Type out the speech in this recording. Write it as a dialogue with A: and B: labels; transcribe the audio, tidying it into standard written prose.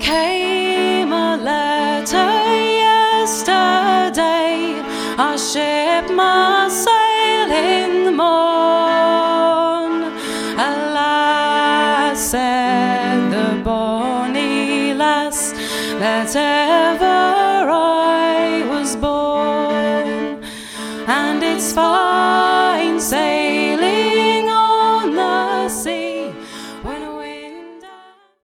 A: came a letter yesterday. Our ship must sail in the morn. Alas, said the bonny lass, let